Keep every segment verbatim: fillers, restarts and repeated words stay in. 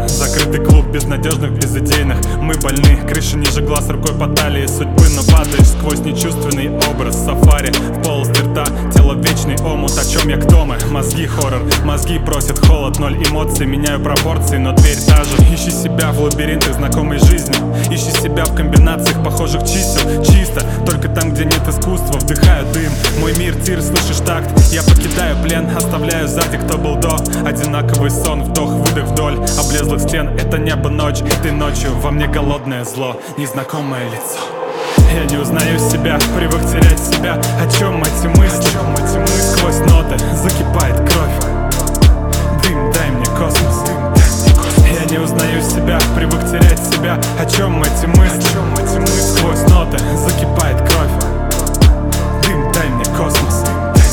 Закрытый клуб безнадежных, безыдейных. Мы больны, крыша ниже глаз, рукой по талии судьбы, но падаешь сквозь нечувственный образ сафари. В полости рта, тело вечный омут. О чем я, кто мы? Мозги хоррор, мозги просят холод, ноль эмоций. Меняю пропорции, но дверь та же. Ищи себя в лабиринтах знакомой жизни. Ищи себя в комбинациях похожих чисел. Чисто, только там, где нет искусства. Вдыхаю дым, мой мир тир, слышишь такт. Я покидаю плен, оставляю сзади, кто был до. Одинаковый сон, вдох, выдох вдоль облезлых стен. Это небо, ночь, этой ночью во мне голодное зло, незнакомое лицо. Я не узнаю себя, привык терять себя. О чем эти мысли? О чем эти мысли? Сквозь ноты закипает кровь. Дым, дай мне космос. Дым, дай мне космос. Я не узнаю себя, привык терять себя. О чем эти мысли? О чем эти мысли? Сквозь ноты закипает кровь. Дым, дай мне космос.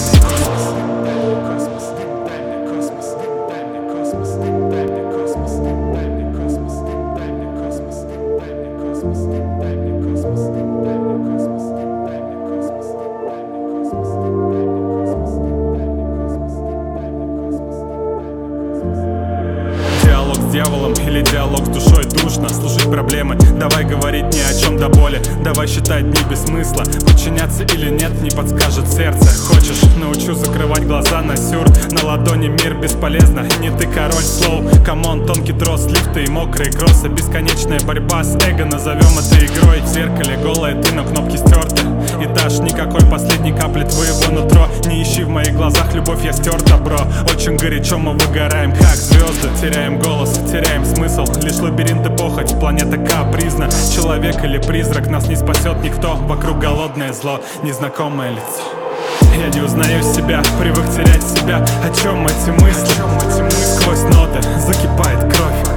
Диалог с дьяволом или диалог с душой душно. Слушать проблемы, давай говорить ни о чем до боли. Давай считать дни без смысла. Подчиняться или нет, не подскажет сердце. Хочешь, научу закрывать глаза на сюр. На ладони мир бесполезно, не ты король слоу. Камон, тонкий трос, лифты и мокрые кроссы. Бесконечная борьба с эго, назовем это игрой. В зеркале голая ты, но кнопки стерты. И дашь никакой последней капли твоего нутро. Не ищи в моих глазах любовь, я стерта, бро. Очень горячо мы выгораем, как звезды. Теряем голос, теряем смысл. Лишь лабиринт и похоть, планета капризна. Человек или призрак, нас не спасет никто. Вокруг голодное зло, незнакомое лицо. Я не узнаю себя, привык терять себя. О чем эти мысли? Сквозь ноты закипает кровь.